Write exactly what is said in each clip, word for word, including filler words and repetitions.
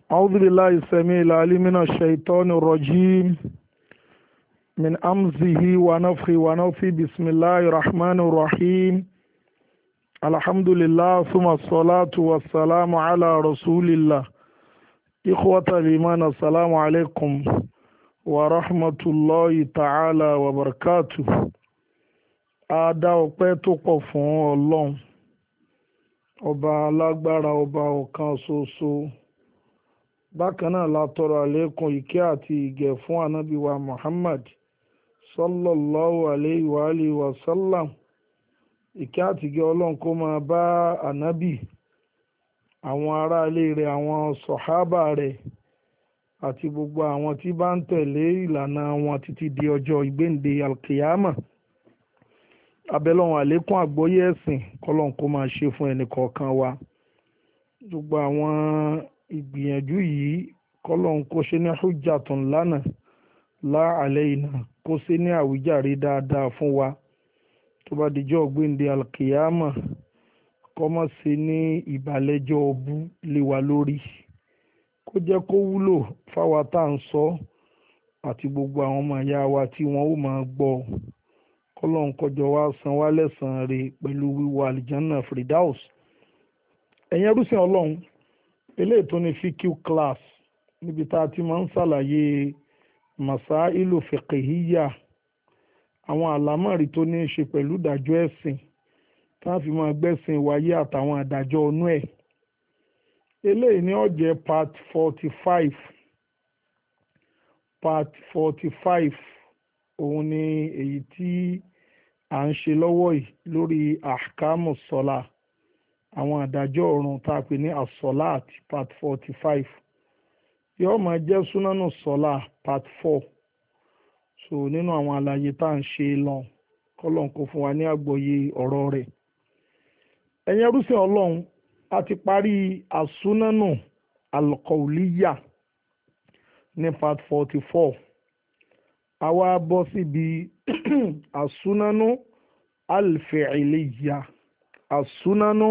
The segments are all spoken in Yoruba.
أعوذ بالله السميع العليم من الشيطان الرجيم من أمزه ونفخه ونفثه بسم الله الرحمن الرحيم الحمد لله ثم الصلاة والسلام على رسول الله إخوة الإيمان السلام عليكم ورحمة الله تعالى وبركاته. A dá ọpẹ́ tó pọ̀ fún Ọlọ́run ọba alágbára ọba ọ̀kan ṣoṣo. Bákan náà la tọrọ àlékún ìkẹ́ àti ìgẹ̀ fún ànábì wa Muhammad sallallahu alayhi wa alihi wa sallam. Ìkẹ́ àti ìgẹ̀ Ọlọ́run kó máa bá ànábì, àwọn aráalé rẹ̀, àwọn sọ̀hábà rẹ̀ àti gbogbo àwọn tí bá ń tẹ̀lé ìlànà wọn títí di ọjọ́ ìgbéǹde alkiyama. Abẹ́lọ́run àlékún àgbọ́yé ẹ̀sìn kọ́lọ́run kó máa ṣe fún ẹnì kọ̀ọ̀kan wa. Gbogbo àwọn ìgbìyànjú yìí kọ́lọ́run kó ṣe ní hujjatun lana la alayna, kó ṣe ní àwíjàre dáadáa fún wa tó bá dijọ́ gbéǹde alkiyama, kó má ṣe ní ìbàlẹ́jọ́ ọbú lé wa lórí, kó jẹ́ kó wúlò fáwa tá à ń sọ àti gbogbo àwọn ọmọ ìyá wa tí wọ́n ó máa gbọ́. Kọ́lọ́run kọjọ wá san wá lẹ́san rẹ̀ pẹ̀lú wíwọ àlìjánná Firdaus. Ẹ̀yin ẹrúsìn Ọlọ́run, eléyìí tó ní fíkíù class níbi tá a ti máa ń ṣàlàyé masailu fiqhiyya, àwọn àlámọ̀rí tó ní í ṣe pẹ̀lú ìdájọ́ ẹ̀sìn tá a fi máa gbẹ́sìn wáyé àtàwọn àdájọ́ ọnú ẹ̀. Eléyìí ni ó jẹ́ part forty five part forty five òun ni èyí tí à ń ṣe lọ́wọ́ yìí lórí ahkamu sọ́lá, àwọn àdájọ́ ọ̀run tá a pè ní asọ́láàt part forty five. Yóò máa jẹ́ súnánù sọ́lá part four. So nínú àwọn àlàyé tá à ń ṣe lọ, kọ́lọ́n kó fún wa ní àgbọ́yé ọ̀rọ̀ rẹ̀. Ẹ̀yin ẹrúsìn Ọlọ́run, a ti parí àsúnánù alqawliya ní part forty four. A wá bọ́ síbi àsúnánù alfi'iliya àsúnánù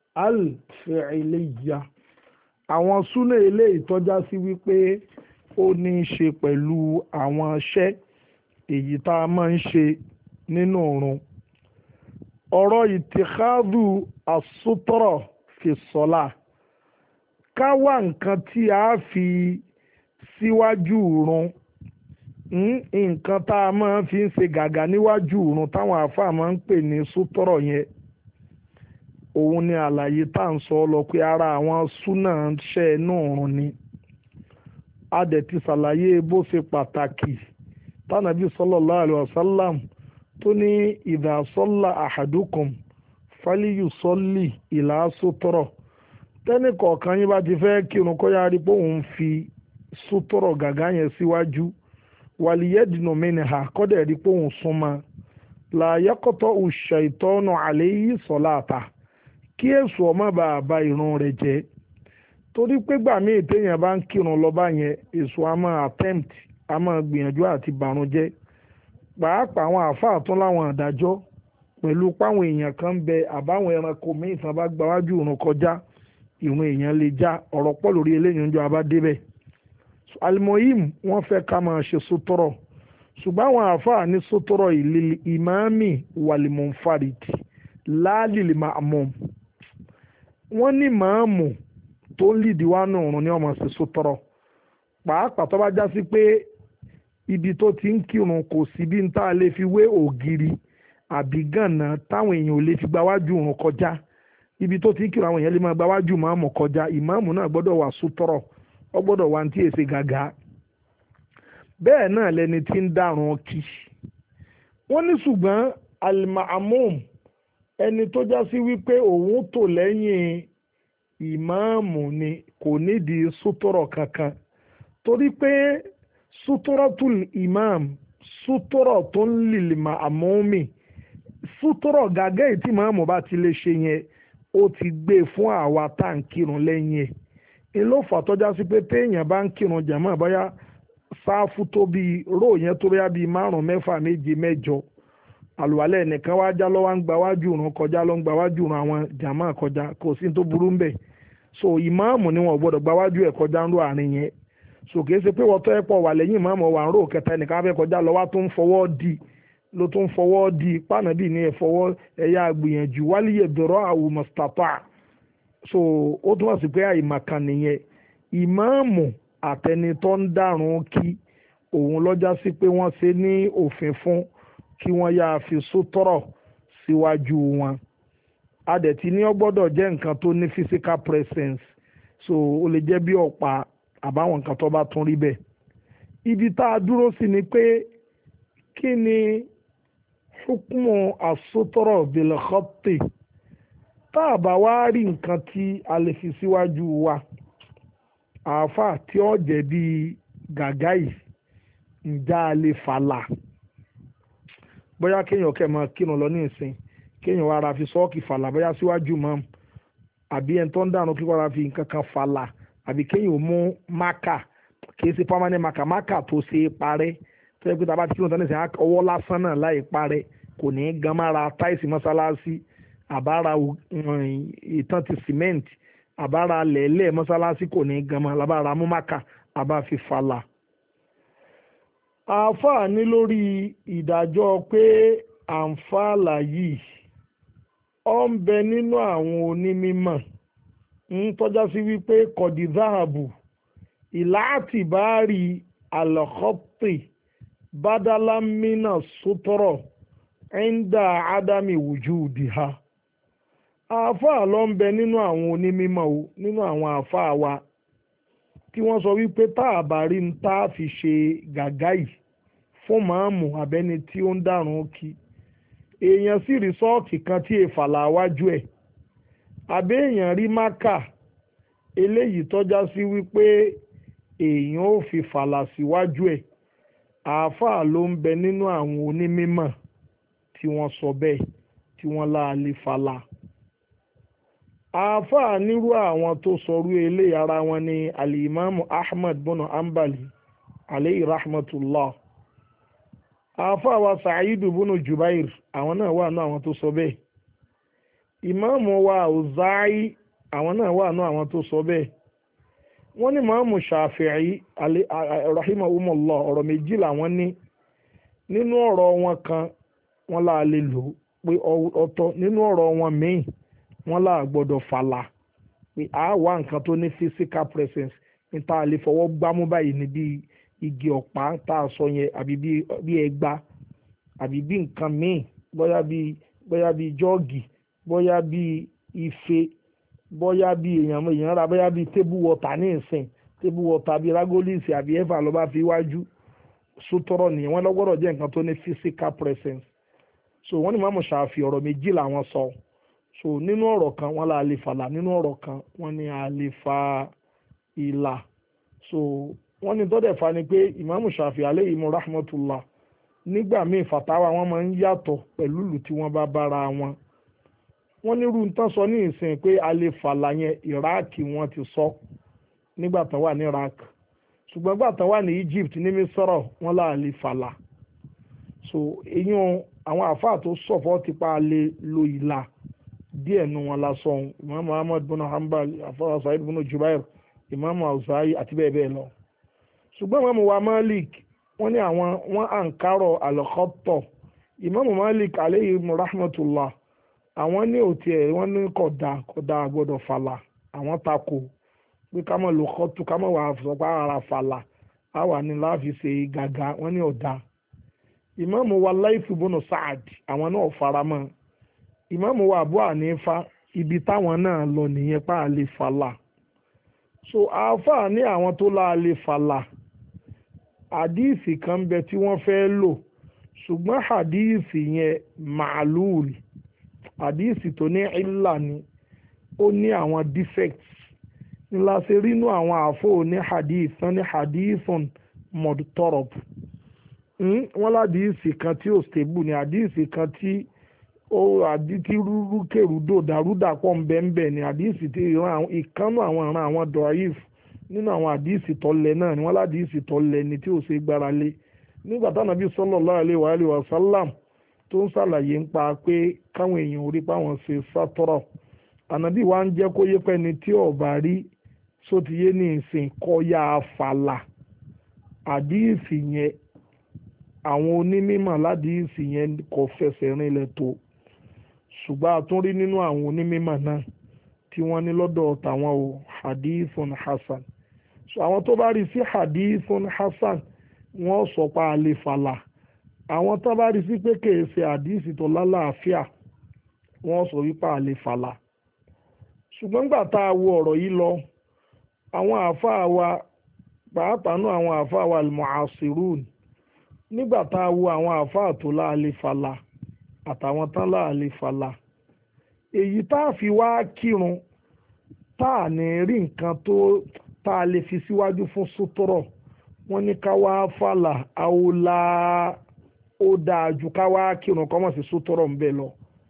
alfi'iliya àwọn súnà eléyìí tọ́já sí wípé ó ní í ṣe pẹ̀lú àwọn iṣẹ́ èyí tá a máa ń ṣe nínú ìrun. Ọ̀rọ̀ ìtìkádù àsútọ̀rọ̀ fi sọ́lá, ká wá nǹkan tí a fi síwájú ìrun, nǹkan tá a máa fi ń ṣe gàgà níwájú ìrun táwọn àáfàá máa ń pè ní sútọ̀rọ̀ yẹn, òun ni àlàyé tá à ń sọ lọ pé ara àwọn súnà ṣe inú ìrun ni. A dẹ̀ ti ṣàlàyé bó ṣe pàtàkì tánàbí sallallahu alaihi wasallam tó ní idha salla ahadukum falyusalli ila sútọ̀rọ̀. Tẹ́nì kọ̀ọ̀kan yín bá ti fẹ́ kírun kó yá rí pé òun fi sútọ̀rọ̀ gàgà yẹn síwájú, wàlíyẹ́dìnà mẹ́nìhà kọ́dẹ̀ rí pé òun súnmọ́, la yaqta'u ash-shaytanu alayhi salata, kí èṣù ọmọ bá ba ìrun rẹ̀ jẹ́. Torí pé gbà míì téèyàn bá ń kírun lọ bá yẹn, èṣù a máa attempt, a máa gbìyànjú àti bàrún jẹ́. Pàápàá àwọn àáfàá tún láwọn àdájọ́ pẹ̀lú páwọn èèyàn kan bẹ àbáwọn ẹranko míì tán bá gbáwájú ìrun kọjá, ìrun èèyàn lè já. Ọ̀rọ̀ pọ̀ lórí eléyìí ń jọ abá débẹ̀. Alimoyim wọ́n fẹ́ ká máa ṣe sótọ́rọ̀, ṣùgbọ́n àwọn àáfàá ní sótọ́rọ̀ ìlílì ìmáàmì wàlìmọ̀nfàrìtì láàlìlì màmú. Wọ́n ní màámù tó ń lìdí wá nù ọ̀run ní ọmọ ṣe sótọ́rọ̀, pàápàá tó bá já sí pé ibi tó ti ń kírun kò sí bí n tá a lè fi wé ògiri àbí gànà táwọn èèyàn ò lè fi gba wájú ìrun kọjá. Ibi tó ti ń kírun àwọn èèyàn lè máa gba wájú màámù kọjá, ìmáàmù náà gbọ́dọ̀ wà sótọ́rọ̀, ó gbọ́dọ̀ wá ní tí èsè gàgà. Bẹ́ẹ̀ náà lẹni tí ń dárun kí. Wọ́n ní ṣùgbọ́n al-ma'mum, ẹni tó já sí wípé òun tò lẹ́yìn ìmáàmù ni, kò nídìí sútọ̀rọ̀ kankan, torí pé sútọ̀rọ̀tul imam sútọ̀rọ̀ tó ń lil ma'mumi, sútọ̀rọ̀ gàgà èyí tí ìmáàmù bá ti lè ṣe yẹn ó ti gbé fún àwa tá à ń kírun lẹ́yìn ẹ̀. Ìlú fàtọ́já sí pé téèyàn bá ń kírun jàmáà bóyá sáfù tó bíi róò yẹn tó bóyá bíi márùn mẹ́fà méje mẹ́jọ, àlùwalẹ̀ nìkan wá já lọ́wọ́ ń gba wájú ìrun kọjá ló ń gba wájú ìrun àwọn jàmáà kọjá, kò sí tó burú ń bẹ̀. so ìmáàmù ni wọn ò gbọ́dọ̀ gba wájú ẹ̀ kọjá ń ro àárín yẹn so kìí ṣe pé wọ́n tọ́ ẹ̀ pọ̀ wà lẹ́yìn ìmáàmù wà ń rò kẹta ẹnìkan fẹ́ kọjá lọ wá tó ń fọwọ́ di ló tó ń fọwọ́ di pànàbí ní ẹ̀fọwọ́ ẹ̀yà gbìyànjú wálíyè dọ̀rọ̀ àwùmọ̀sítàtà so ó túmọ̀ sí pé àìmọ̀kan nìyẹn ìmáàmù àtẹni tó ń dàrún kí òun lọ́jà sí pé wọ́n ṣe ní òfin fún kí wọ́n yáa fi sótọ́rọ̀ síwájú wọn adẹ̀tí ní ó gbọ́dọ̀ jẹ́ nǹkan tó ní physical presence so ó lè jẹ́ bí ọ̀pá àbáwọn nǹkan tó bá tún rí bẹ́ẹ̀ ibi tá a dúró sí ni pé kí ni hukmu asótọ́rọ̀ bilkhati tá a bá wá rí nǹkan tí a lè fi síwájú wa àáfà tí ó jẹ́ bíi gàgá yìí ǹjẹ́ a lè fàlà bóyá kéèyàn kẹ́ máa kírun lọ ní ìsìn kéèyàn wá ra fi sọ́ọ̀kì fàlà bóyá síwájú mọ́ àbí ẹni tó ń dànù kíkọ́ ra fi nǹkan kan fàlà àbí kéèyàn mú mákà kìí ṣe permanent mákà mákà tó ṣe é parẹ́ tó yẹ pé tá a bá ti kírun tán ní ìsìn ọwọ́ lásán náà láì parẹ́ kò ní í gan mára táìsì mọ́sálásí àbára ìtàn ti cement àbára lẹ̀ẹ́lẹ̀ mọ́sálásí kò ní í gan mára lábára mú mákà àbá fi fàlà. àáfàá ní lórí ìdájọ́ pé àǹfààlà yìí ó ń bẹ nínú àwọn onímọ̀ ń tọ́já sí wípé kọ̀dí záàbù ìlàtì bá rí àlọ́kọ́tì bádálámínà sótọ́rọ̀ ẹ̀ńdà ádámì wùjúùdìhà. àáfàá ló ń bẹ nínú àwọn onímọ̀ o nínú àwọn àáfàá wa tí wọ́n sọ wípé tá a bá rí ń tá a fi ṣe gàgá yìí fún màámù abẹ́ni tí ó ń dàrún kí èèyàn sì rí sọ́ọ̀kì kan tí èèfàlà wájú ẹ̀ àbẹ́ èèyàn rí mákà eléyìí tọ́já sí wípé èèyàn ò fi fàlà síwájú ẹ̀ àáfàá ló ń bẹ nínú àwọn onímọ̀ tí wọ́n sọ bẹ́ẹ̀ tí wọ́n láàlè fàlà àáfàá nírú àwọn tó sọrú eléyìí ara wọn ni alimami ahmed bono ambali aleyhi rahmatullah àáfàá wa saidu bono jubair àwọn náà wà nínú àwọn tó sọ bẹ́ẹ̀ ìmáàmù wa ọ̀záì àwọn náà wà nínú àwọn tó sọ bẹ́ẹ̀ wọ́n ní ìmáàmù ṣàfíì rahimahumullah ọ̀rọ̀ méjì làwọn ní nínú ọ̀rọ̀ wọn kan wọ́n là lè lò pé ọ̀tọ̀ nínú ọ̀rọ̀ wọn míì wọ́n là gbọ́dọ̀ fàlà pé a wá nǹkan tó ní physical presence níta lè fọwọ́ gbámú báyìí ní bí igi ọ̀pá tá a sọ yẹn àbí bí ẹgbà àbí bí nǹkan míì bóyá bí bóyá bí jọ́ọ̀gì bóyá bí ife bóyá bí èèyàn èèyàn ra bóyá bí table water ní ìsìn table water bí ragolisi àbí ẹ̀fà ló bá fi wájú sótọ́rọ̀ nìyẹn wọ́n lọ́gbọ́dọ̀ jẹ́ nǹkan tó ní physical presence so wọ́n ní Ìmáàmù Ṣáfi'í ọ̀rọ̀ méjì làwọn sọ so nínú ọ̀rọ̀ kan wọ́n là lè fàlà nínú ọ̀rọ̀ kan wọ́n ní a lè fa ìlà so wọ́n ní tọ́dẹ̀ fa ni pé Ìmáàmù Ṣáfi'í alayhi rahmatullah nígbà míì fàtáwà wọn máa ń yàtọ̀ pẹ̀lú ìlú tí wọ́n bá bára wọn wọ́n ní irú nǹkan sọ ní ìsìn pé a lè fàlà yẹn Iraq wọ́n ti sọ nígbà tán wà ní Iraq ṣùgbọ́n gbà tán wà ní Egypt ní Misra wọ́n là lè fàlà so eyín àwọn àfáà tó sọ̀fọ́ ti pa lè lo ìlà díẹ̀ nu wọn lásán Imam Ahmad bin Hanbal àfáà Sa'id bin Jubair Imam Awza'i àti bẹ́ẹ̀ bẹ́ẹ̀ lọ ṣùgbọ́n Imam wa Malik wọ́n ní àwọn wọ́n àǹkárọ̀ al-khatta Imam Malik alayhi rahmatullah àwọn ní òtí ẹ̀ wọ́n ní kódà kódà gbọ́dọ̀ fàlà àwọn tako pé ká mọ̀ lò kọ́tù ká mọ̀ wà sọ pé ara fàlà á wà ní láàfin ṣe gàgà wọ́n ní ọ̀dà ìmáàmù wa Layth ibn Sa'd àwọn náà fara mọ́ ìmáàmù wa Abu Hanifa ibi táwọn náà lọ nìyẹn pa àlè fàlà so àáfàá ní àwọn tó láàlè fàlà àdíìsì kan bẹ tí wọ́n fẹ́ lò ṣùgbọ́n àdíìsì yẹn màálùú àdíìsì tó ní ìlà ni ó ní àwọn defects ńlá ṣe rínú àwọn àfọ ní hadith tán ní hadithun mọ̀dútọ́rọ̀b wọ́n ládìísì kan tí ó stable ní àdíìsì kan tí ó àdìtí rúrúkèrúdò dàrúdàpọ̀ ńbẹ́ńbẹ́ ní àdíìsì tí ìkánú àwọn ìran àwọn dọ̀ọ́yìf nínú àwọn àdíìsì tọ́lẹ̀ náà ni wọ́n ládìísì tọ́lẹ̀ ni tí ó ṣe gbára lé nígbà táwọn Ànábì sallallahu alaihi wa sallam tó ń ṣàlàyé ń pa pé káwọn èèyàn orí páwọn ṣe sátọ́rọ̀ ànábì wa ń jẹ́ kó yé pé ni tí ọ̀bà rí sótìyé ní ìsìn kọ́yà fàlà àdíìsì yẹn àwọn onímọ̀ ládìísì yẹn kò fẹsẹ̀ rinlẹ̀ tó ṣùgbọ́n a tún rí nínú àwọn onímọ̀ náà tí wọ́n ní lọ́dọ̀ tàwọn o hadithun hasan so àwọn tó bá rí sí hadithun hasan wọ́n sọ pa àlè fàlà àwọn tó bá rí sí pé kèé ṣe hadisi tó lálàáfíà wọ́n sọ wípé àlè fàlà ṣùgbọ́n gbà tá a wo ọ̀rọ̀ yìí lọ àwọn àáfàá wa pàápàá náà àwọn àáfàá wa al-mu'asirun nígbà tá a wo àwọn àáfàá tó láàlè fàlà àtàwọn tán láàlè fàlà èyí tá a fi wá kírun tá a ní rí nǹkan tó tá a lè fi síwájú fún sútúrọ̀ wọ́n ní ká wá fàlà àwòlá ó dáa ju ká wá kírun kọ́ mọ̀ sí sútúrọ̀ ń bẹ̀ lọ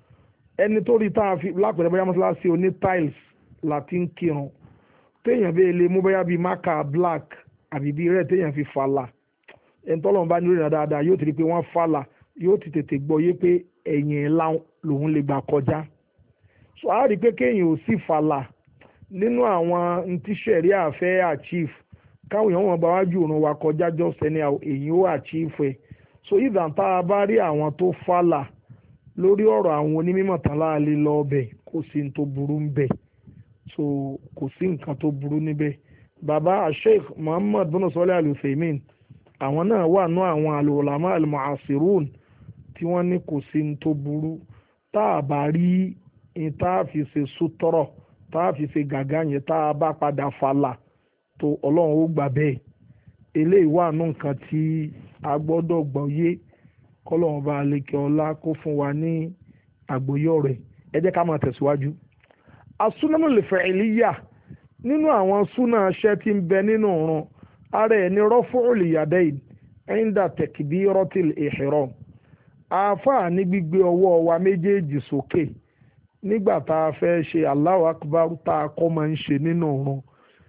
ẹni tó rí tá a fi lápẹ̀rẹ̀ bóyá mọ́sálásí oní tiles láti ń kírun téèyàn bẹ́ẹ̀ lè mú bóyá bíi máka black àbí bíi red téèyàn fi fàlà ẹni tọ́lọ́run bá nílò ìrìn dáadáa yóò ti rí i pé wọ́n fàlà yóò ti tètè gbọ́ yé pé ẹ̀yìn ńlá lòun lè gbà kọjá so a rí i pé kéèyàn ò sì fàlà nínú àwọn ntíṣẹ̀rí àfẹ́ achieve káwọn èèyàn wọn gba wájú òrùn wa kọjá just anyhow èyí ó achieve ẹ̀ so ìdá tá a bá rí àwọn tó fàlà lórí ọ̀rọ̀ àwọn onímọ̀ tán láàlè lọ ọbẹ̀ kò sí ní tó burú ń bẹ̀ so kò sí nǹkan tó burú níbẹ̀ bàbá Sheikh Muhammad bin Salih Al-Uthaymin àwọn náà wà ní àwọn al-ulama al-mu'asirun tí wọ́n ní kò sí ní tó burú tá a bá rí ní tá a fi ṣe sútọ́rọ̀ tá a fi ṣe gàgá yẹn tá a bá padà falà tó ọlọ́run ó gbà bẹ́ẹ̀ eléyìí wà ní nǹkan tí a gbọ́dọ̀ gbọ́yé kọ́lọ́run bá lékè ọlá kó fún wa ní àgbọ́yọ̀ rẹ̀ ẹ jẹ́ ká máa tẹ̀síwájú. asúnámù lè fa'iliyya nínú àwọn súnà aṣẹ́ tí ń bẹ nínú ọ̀run ara ẹ̀ ní raf'ul yadayn inda takbiratil ihram àáfàá ní gbígbé ọwọ́ wa méjèèjì sókè nígbà tá a fẹ́ ṣe Allahu akbar tá a kọ́ máa ń ṣe nínú ọ̀run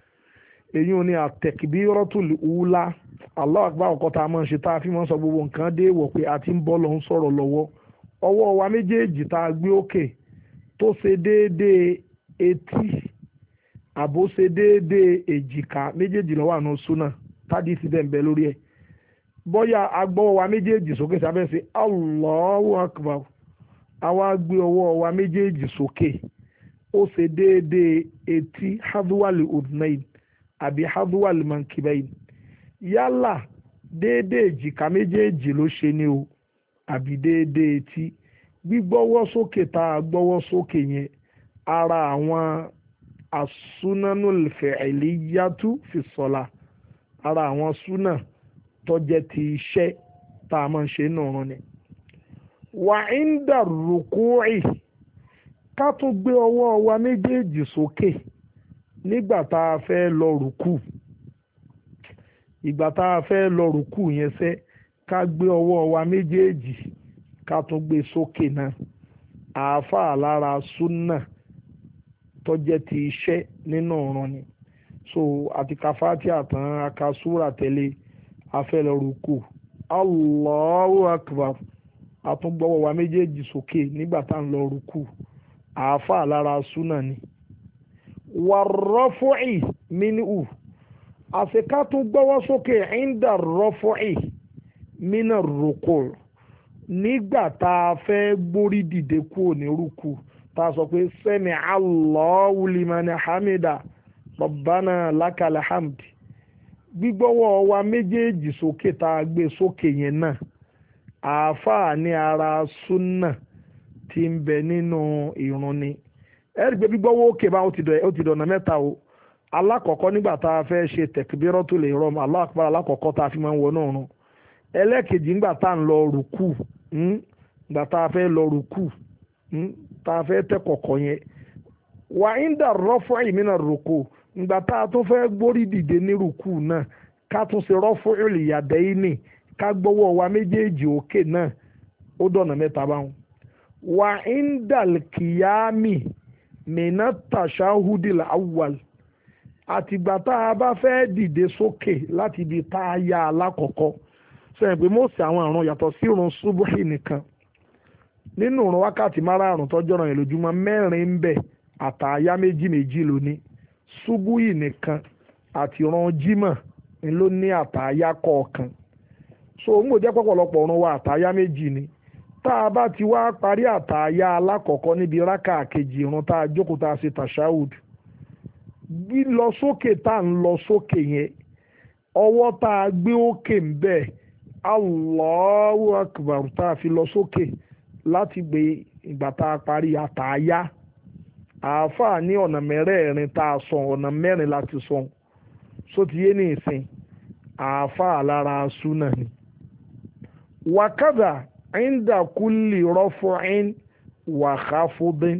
èyí ò ní at-takbiratul ula Allahu akbar ọkọ̀ tá a máa ń ṣe tá a fi máa ń sọ gbogbo nǹkan dé wọ̀ pé a ti ń bọ́ lọ ń sọ̀rọ̀ lọ́wọ́ ọwọ́ wa méjèèjì tá a gbé òkè tó ṣe déédéé etí àbó ṣe déédéé èjìká méjèèjì ló wà nínú súnà tádìí sí bẹ́ẹ̀ ń bẹ lórí ẹ̀ bóyá agbọ́wọ́ wa méjèèjì sókè sábẹ́ sí Allahu akbar àwa gbé ọwọ́ wa méjèèjì sókè ó ṣe déédéé etí hadwali udnain àbí hadwali mankibain yálà déédéé èjìká méjèèjì ló ṣe ní o àbí déédéé etí gbígbọ́wọ́ sókè tá a gbọ́wọ́ sókè yẹn ara àwọn asúnánul fi'liyatu fi sọ́la ara àwọn súnà tó jẹ́ ti iṣẹ́ tá a máa ń ṣe náà rán ni. wà ń dà rúkúì ká tó gbé ọwọ́ wa méjèèjì sókè nígbà tá a fẹ́ lọ rúkú ìgbà tá a fẹ́ lọ rúkú yẹn sẹ́ ká gbé ọwọ́ wa méjèèjì ká tó gbé sókè náà àáfàá lára súnà tó jẹ́ ti iṣẹ́ nínú ọ̀ràn ni so àti ka Fátíhà tán aka súrà tẹ̀lé afẹ́lẹ́ rúkú Allahu akbar àtúngbọ́wọ́ wa méjèèjì sókè nígbà tá à ń lọ rúkú àáfàá lára súnà ni wàrọ́fọ́ì mínú àṣekà tún gbọ́wọ́ sókè ìndà rọ́fọ́ì mínà rúkú nígbà tá a fẹ́ gbórí dìde kúrò ní rúkú tá a sọ pé sami Allahu liman hamida rabbana lakal hamd gbígbọ́wọ́ wa méjèèjì sókè tá a gbé sókè yẹn náà àáfàá ní ara súnà tí ń bẹ nínú ìrun ni ẹ̀rí pé gbígbọ́wọ́ òkè bá ó ti dọ̀nà mẹ́ta o alákọ̀ọ́kọ́ nígbà tá a fẹ́ ṣe takbiratul ihram Allahu akbar alákọ̀ọ́kọ́ tá a fi máa ń wọnú ọ̀run ẹlẹ́ẹ̀kejì nígbà tá a ń lọ rùkù nígbà tá a fẹ́ lọ rùkù tá a fẹ́ tẹ́ kọ̀kọ̀ yẹn wà ń dà rọ́fọ́ ìmínà rùkù nígbà tá a tún fẹ́ gbórí dìde ní rùkù náà ká tún ṣe rọ́fọ́ ìlìyàdẹ́ yìí nì ká gbọ́wọ́ wa méjèèjì òkè náà ó dọ̀nà mẹ́ta báwọn wà ń dà kìyàmì mìíràn tàṣáhùdìl awwal àtìgbà tá a bá fẹ́ dìde sókè láti ibi tá a yá alákọ̀ọ́kọ́ sẹ́yìn pé mọ́ọ̀sì àwọn àrùn yàtọ̀ sí ìrun súbúhì nìkan nínú ìrun wákàtí márààrún tọ́jọ́ ràn yẹn lójúmọ́ mẹ́rin ń bẹ àtàyá méjì méjì lóní ṣubúyì nìkan àti ìran jímọ̀ ni ló ní àtàyá kọ̀ọ̀kan so ń gbò jẹ́ pọ̀pọ̀lọpọ̀ ọ̀run wa àtàyá méjì ni tá a bá ti wá parí àtàyá alákọ̀ọ́kọ́ níbi rákà kejì ìrun tá a jókòó tá a ṣe tàṣáhùd bí lọ sókè tá a ń lọ sókè yẹn ọwọ́ tá a gbé òkè ń bẹ̀ Allahu akbar tá a fi lọ sókè láti gbé ìgbà tá a parí àtàyá àáfàá ní ọ̀nà mẹ́rẹ̀ẹ̀rin tá a sọ ọ̀nà mẹ́rin láti sọ sótìyé ní ìsìn àáfàá lára súnà ni wákàdà inda kulli rọ́fọ́ín wàháfúdín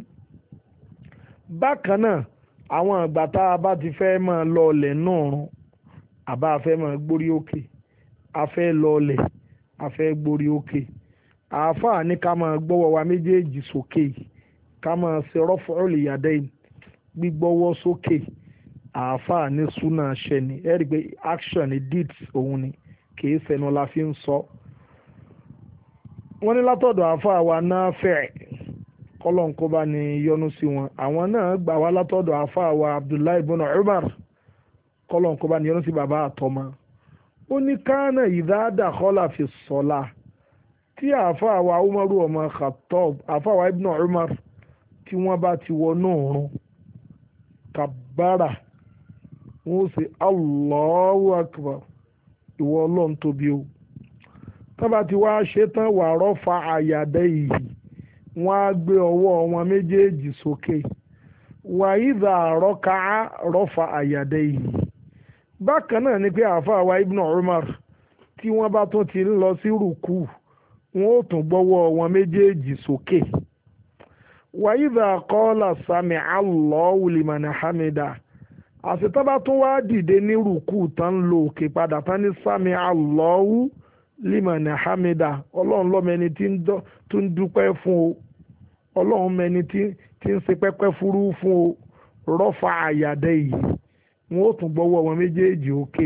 bákan náà àwọn àgbà tá a bá ti fẹ́ máa lọ ọlẹ̀ náà rún àbá a fẹ́ máa gbórí òkè a fẹ́ lọ ọlẹ̀ a fẹ́ gbórí òkè àáfàá ní ká máa gbọ́wọ́ wa méjèèjì sókè ká máa ṣe rọ́fọ́ọ̀lì yàdẹ́yìn gbígbọ́wọ́ sókè àáfàá ní súnà ṣẹ ni ẹ rí i pé action ni deeds òun ni kì í ṣẹnu la fi ń sọ. wọ́n ní látọ̀dọ̀ àáfàá wa Nafi' kọ́lọ́n kó bá ní yọ́nú sí wọn àwọn náà gbà wá látọ̀dọ̀ àáfàá wa Abdullahi ibn Umar kọ́lọ́n kó bá ní yọ́nú sí bàbá àtọmọ. ó ní kánà idha dakhala fi ssalah tí àáfàá wa Umaru ọmọ Khattab àáfàá wa ibn Umar tí wọ́n bá ti wọnú òrun kàbárà wọ́n ó ṣe Allahu akbar ìwọ ọlọ́run tóbi o tábà tí wàá ṣe tán wà rọ́fà àyàdẹ́ yìí wọ́n á gbé ọwọ́ wọn méjèèjì sókè wà ìdá àrọ́ká rọ́fà àyàdẹ́ yìí bákan náà ni pé àáfàá wa ibn Umar tí wọ́n bá tún ti ń lọ sí rùkú wọ́n ó tún gbọ́wọ́ wọn méjèèjì sókè wà ìdá qala sami Allahu liman hamida àṣetán bá tún wá dìde ní rùkú tán lò òkè padà tán ní sami Allahu liman hamida ọlọ́run lọ́mẹni tí ń dúpẹ́ fún o ọlọ́run mẹni tí ń ṣe pẹ́pẹ́ fúrú fún o rọ́fà àyàdẹ́ yìí wọ́n ó tún gbọ́wọ́ wọn méjèèjì òkè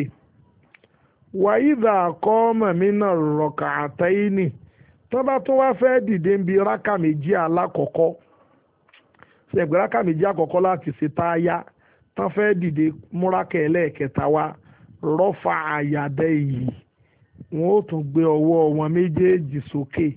wàyídà qama mina rak'ataini tán bá tún wá fẹ́ dìde ń bi rákà méjì alákọ̀ọ́kọ́ ṣẹ̀gbẹ́ rákà méjì àkọ́kọ́ láti ṣe táyà tán fẹ́ dìde múrákà ẹlẹ́ẹ̀kẹta wá rọ́fà àyàdẹ́ yìí wọ́n ó tún gbé ọwọ́ wọn méjèèjì sókè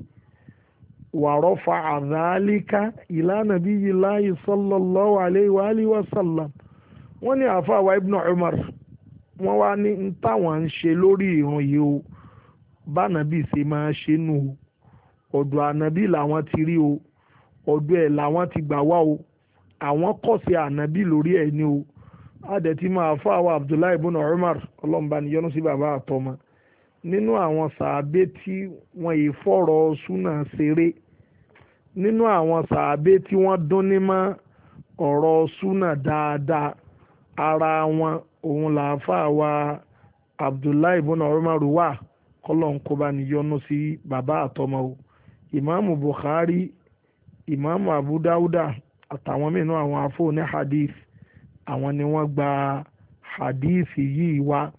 wàrọ́fà àdáálíká ìlànà bí ilahi sallallahu alayhi wa alihi wa sallam wọ́n ní àáfàá wa ibn Umar wọ́n wá ní ń táwọn ń ṣe lórí ìrun yìí o bánàbí ṣe máa ṣe nù o ọ̀dọ̀ ànábì làwọn ti rí o ọ̀dọ̀ ẹ̀ làwọn ti gbà wá o àwọn kọ̀ sí ànábì lórí ẹ̀ ní o àdẹ̀tí máa àáfàá wa Abdullahi ibn Umar ọlọ́mùbá ni yọ́nú sí bàbá àtọmọ nínú àwọn sàábé tí wọ́n yìí fọ̀rọ̀ súnà ṣeré nínú àwọn sàábé tí wọ́n dún ní mọ́ ọ̀rọ̀ súnà dáadáa ara wọn òun làáfàá wa Abdullahi ibn Umar wà kọ́lọ́n kó bá ní yọ́nú sí bàbá àtọmọ o ìmáàmù Bukhari ìmáàmù Abu Dawuda àtàwọn mìíràn àwọn afọ́ ní hadith àwọn ni wọ́n gba hadith yìí wá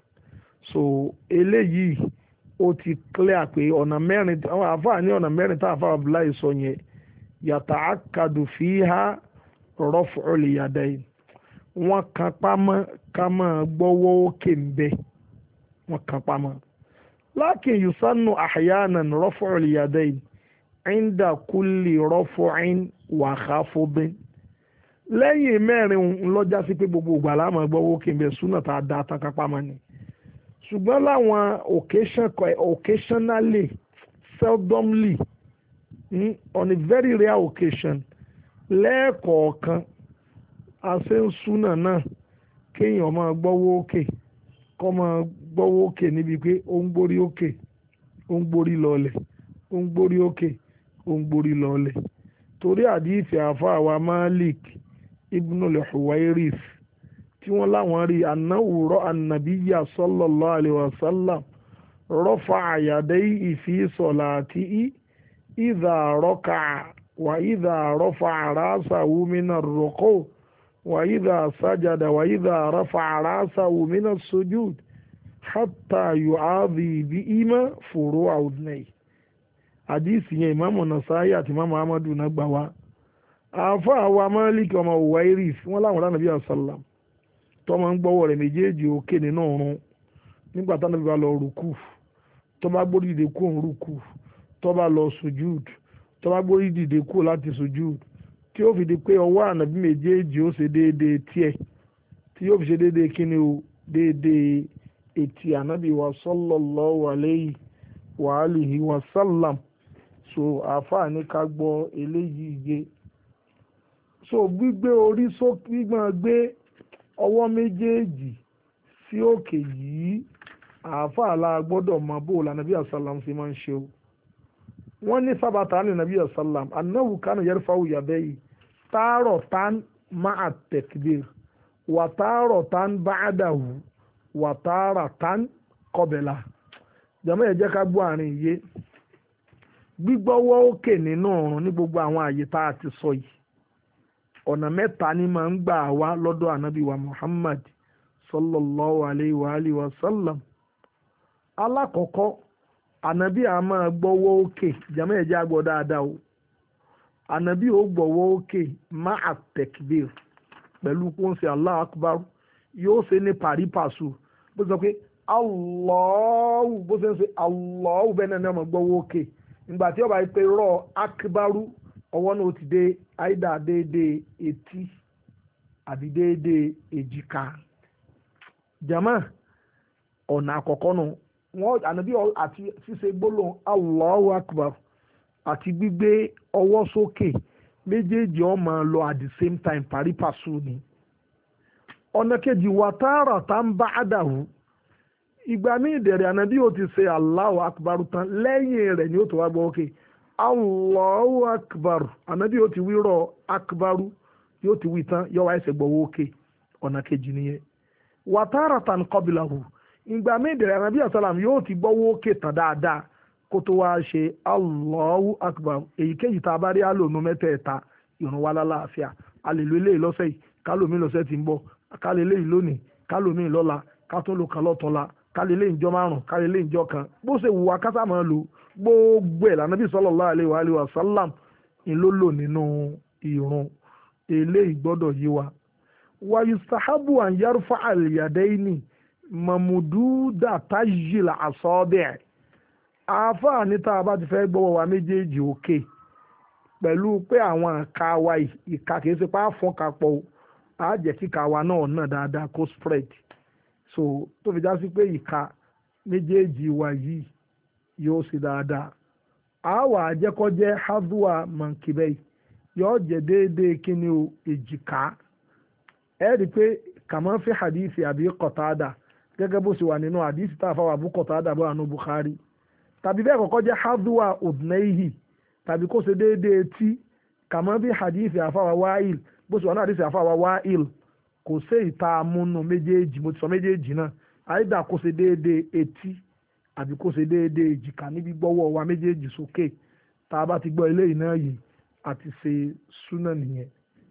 so eléyìí ó ti clear pé ọ̀nà mẹ́rin àwọn àfáà ní ọ̀nà mẹ́rin tá àfáà Abdullahi sọ yẹn yàtà akadu fiha raf'ul yadayn wọ́n kan pamọ́ ká máa gbọ́wọ́ òkè ń bẹ wọ́n kan pamọ́ lakin yusannu ahyanan raf'ul yadayn inda kulli raf'in wa khafdin lẹ́yìn mẹ́rin ńlọ́jà sí pé gbogbo ìgbà la máa gbọ́wọ́ òkè ń bẹ súnà tá a dá tán ká pamọ́ ni ṣùgbọ́n láwọn occasion occasionally seldomly mm, on a very rare occasion lẹ́ẹ̀kọ̀ọ̀kan àṣẹ́nsúnà náà kéèyàn máa gbọ́wọ́ òkè kọ́ máa gbọ́wọ́ òkè níbi pé ó ń gbórí òkè ó ń gbórí lọ́ọ̀lẹ̀ ó ń gbórí òkè ó ń gbórí lọ́ọ̀lẹ̀ torí àdìsí àáfàá wa Malik ibn al-Huwairith tí wọ́n láwọn rí anáwòrán ànàbíyà sallallahu alayhi wa sallam rọ́fà àyàdẹ́ fi salatihi idha raka'a wa idha rafa'a ra'sahu mina ruku' wa idha sajada wa idha rafa'a ra'sahu mina sujud hatta yu'adhi bihima furu'a udhnayhi. àdìsí yẹn ìmáàmù Nasa'i àti ìmáàmù Ahmadu náà gbà wá àáfà àwa Málíkì ọmọ Huwairis wọn láwọn ránà bí àṣàlám tó máa ń gbọ́wọ́ rẹ̀ méjèèjì òkè nínú ọ̀run nígbà táwọn nàbí bá lọ rùkù tó bá gbórí dìde kú òun rùkù tó bá lọ sùjúd tó bá gbórí dìde kú láti sùjúd tí ó fi di pé ọwọ́ ànábì méjèèjì ó ṣe déédéé tiẹ̀ tí yóò fi ṣe déédéé kíni o déédéé etí ànábì wa sallallahu alayhi wa alihi wa sallam. So àáfàá ní ká gbọ́ eléyìí yé. So gbígbé orí sókè gbígbọ́n gbé ọwọ́ méjèèjì sí òkè yìí àáfàá la gbọ́dọ̀ mọ bó la nàbí àsálàm sí máa ń ṣe o. wọ́n ní sábàtà ní nàbí àsálàm anáwó kánú yarfa'u yadayhi tààrọ̀ tán ma'a takbir wà tààrọ̀ tán ba'dahu wà tààrọ̀ tán qabla. jàmọ́ ẹ jẹ́ ká gbọ́ àárín yé. gbígbọ́wọ́ òkè nínú ọ̀run ní gbogbo àwọn àyè tá a ti sọ yìí ọ̀nà mẹ́ta ni máa ń gbà wá lọ́dọ̀ ànábì wa Muhammad sallallahu alayhi wa alihi wa sallam. alákọ̀ọ́kọ́ ànábì a máa gbọ́wọ́ òkè jàmọ́ ẹ jẹ́ á gbọ́ dáadáa o ànábì ó gbọ́wọ́ òkè ma'a takbir pẹ̀lú kó ń ṣe Allahu akbar yóò ṣe ní pàrípàṣù bó sọ pé Allahu bó ṣe ń ṣe Allahu bẹ́ẹ̀ náà ni ọmọ gbọ́wọ́ òkè ìgbà tí ọba yìí pé rọ akíbárú ọwọ́ náà ti dé àìdá déédéé etí àbí déédéé èjìká. jama ọ̀nà àkọ́kọ́ nù wọ́n ànábì àti ṣíṣe gbólóhùn Allahu akbar àti gbígbé ọwọ́ sókè méjèèjì ó máa lọ at the same time parípaṣù ni. ọ̀nà kejì wà tààrà tá ń bá àdàwù ìgbà míì dẹ̀rẹ̀ ànábì ó ti ṣe Allahu akbar tán lẹ́yìn rẹ̀ ni ó tó wá gbọ́ òkè Allahu akbar ànábì ó ti wírọ̀ akbaru yóò ti wí tán yóò wá ẹsẹ̀ gbọ́wọ́ òkè ọ̀nà kejì nìyẹn. wà tààrà tán qablahu ìgbà míì dẹ̀rẹ̀ ànábì àsálàm yóò ti gbọ́wọ́ òkè tán dáadáa kó tó wá ṣe Allahu akbar èyíkéyìí tá a bá rí àlòmú mẹ́tẹ̀ẹ̀ta ìrun wa lálàáfíà a lè lo eléyìí lọ́sẹ̀ yìí kálòmí lọ́sẹ̀ tí ń bọ̀ kálẹ̀ eléyìí lónìí kálòmí lọ́la ká tó lo kan lọ́tọ̀ọ́la kálẹ̀ eléyìí ìjọ márùn kálẹ̀ eléyìí ìjọ kan bó ṣe wù wá kásá máa lò gbogbo ẹ̀ lànàbí sallallahu alaihi wa alihi wa sallam ń ló lò nínú ìrun eléyìí gbọ́dọ̀ yé wa. wa yustahabu an yarfa al-yadaini mamududa tajil asabi' àáfàá ní tá a bá ti fẹ́ gbọ́wọ́ wa méjèèjì òkè pẹ̀lú pé àwọn ìka wa ìka kìí ṣe pá fún kapọ̀ o á jẹ́ kí ìka wa náà náà dáadáa kó spread so tó fi já sí pé ìka méjèèjì wa yìí yóò ṣe dáadáa á wà á jẹ́ kó jẹ́ hadwa mankibei yóò jẹ́ déédéé kíni o èjìká ẹ rí i pé kàmá fi hadithi àbí Qatada gẹ́gẹ́ bó ṣe wà nínú hadithi tá a fà wà bú Qatada bó wà nínú Bukhari tàbí bẹ́ẹ̀ kọ́kọ́ jẹ́ hadwa udnaihi tàbí kó ṣe déédéé tí kàmọ́ bí hadith àfàwà wáìl bó ṣe wà náà hadith àfàwà wáìl kò sí ìta amúnú méjèèjì mo ti sọ méjèèjì náà àìdá kó ṣe déédéé etí àbí kó ṣe déédéé èjìká níbi gbọ́wọ́ wa méjèèjì sókè tá a bá ti gbọ́ eléyìí náà yìí àti ṣe súnà nìyẹn.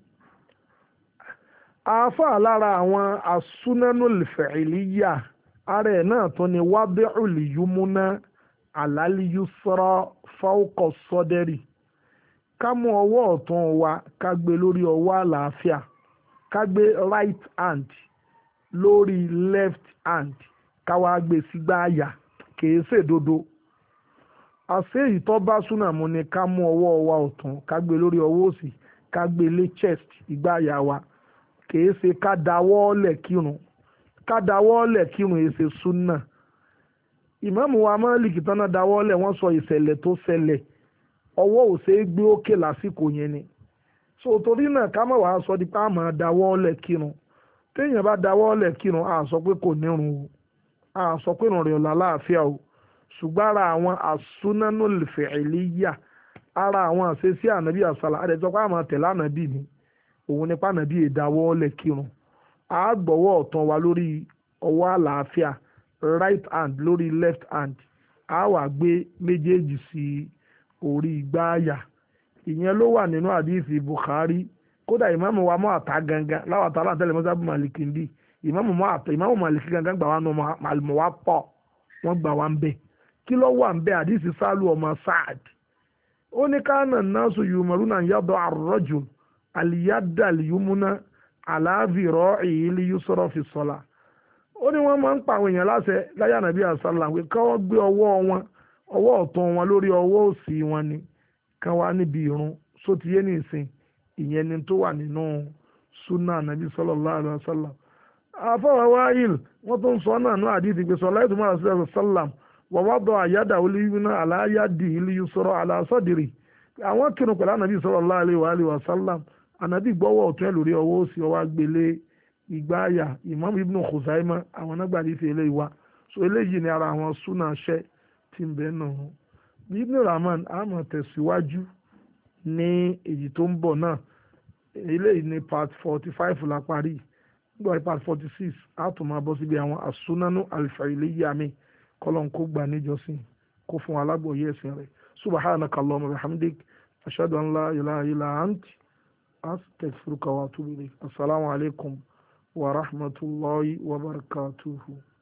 àáfàá lára àwọn asúnánul fi'liyya ara ẹ̀ náà tó ni wadi'ul yumna àlàlíyúsọ́rọ́ fáwọ́kọ̀ sọ́dẹ́rì ká mú ọwọ́ ọ̀tún wa ká gbé lórí ọwọ́ àlàáfíà ká gbé right hand lórí left hand ká wá gbé sígbà àyà kìí ṣèdodo àṣé ìtọ́ bá súnà mú ni ká mú ọwọ́ wa ọ̀tún ká gbé lórí ọwọ́ òsì ká gbé lé chest ìgbà àyà wa kìí ṣe ká dáwọ́ lẹ̀ kírun ká dáwọ́ lẹ̀ kírun èsè súnà ìmáàmù wa Málíkì tán náà dáwọ́lẹ̀ wọ́n sọ ìṣẹ̀lẹ̀ tó ṣẹlẹ̀ ọwọ́ ò ṣe é gbé òkè lásìkò yẹn ni so torí náà ká má wàá sọ di pé àmọ́ dáwọ́lẹ̀ kírun téèyàn bá dáwọ́lẹ̀ kírun a sọ pé kò nírun o a sọ pé ìrìn ọ̀la láàfíà o ṣùgbọ́n ara àwọn as-sunanul fi'liyya ara àwọn àṣesí ànábì àṣàlà àdẹ̀tọ́ pé àmọ́ tẹ̀lé ànábì ni òun nípa ànábì ìdáwọ́lẹ̀ kírun a gbọ́wọ́ ọ̀tún wa lórí ọwọ́ àlàáfíà right hand lórí left hand a wá gbé méjèèjì sí orí igbá àyà ìyẹn ló wà nínú àdìsí Bukhari kódà ìmáàmù wa mọ́ àtà gangan láwàtà aláǹtẹ̀lẹ̀ mọ́sábù Màlìkì ndí ìmáàmù mọ́ àtà ìmáàmù Màlìkì gangan gbà wá nù màlùmọ́ wa pọ̀ wọ́n gbà wá ń bẹ̀ kí ló wà ń bẹ̀ àdìsí Sálù ọmọ Sáàd ó ní káànà náà sọ yumaruna yàdọ̀ ar-rajul aliyada aliyumuna aláàbìrọ̀ ìyílí yusra fi sọ́la ó ní wọ́n máa ń pa àwọn èèyàn láṣẹ láyé ànábì àṣàlà pé káwọn gbé ọwọ́ wọn ọwọ́ ọ̀tún wọn lórí ọwọ́ òsì wọn ni kan wá níbi ìrun sótìyé nìsín ìyẹn ni tó wà nínú sunna ànábì sallallahu alaihi wasallam àfọwọ́ wáyìl wọ́n tó ń sọ náà ní àdìdì pé sọlá ìtumọ̀ àṣẹ sálàm wọ́n wá bọ̀ àyádà olúyúná aláyádì ìlú yusra ala sadri àwọn kírun pẹ̀lú ànábì sallallahu alaihi wasallam ànábì gbọ́wọ́ ọ̀tún ẹ̀ lórí ọwọ́ òsì ọwọ́ agbélé ìgbáàyà Imam Ibn Khuzaima àwọn nágbàdì fi eléyìí wá so eléyìí ni ara àwọn súnà ṣẹ́ tí ń bẹ́ẹ̀ náà Ibn Rahman àmọ̀ tẹ̀síwájú ní èyí tó ń bọ̀ náà eléyìí ní part forty five la parí nígbà part forty six á tún máa bọ́ síbi àwọn àsúnánú al-fi'liyya mi kọ́lọ́n kó gbà níjọsìn kó fún wa lágbòye ẹ̀sìn rẹ̀ subhanaka Allahumma wa bihamdik ashhadu an la ilaha illa anti astaghfiruka wa atubu ilayk assalamu alaikum wa rahmatullahi wa barakatuhu.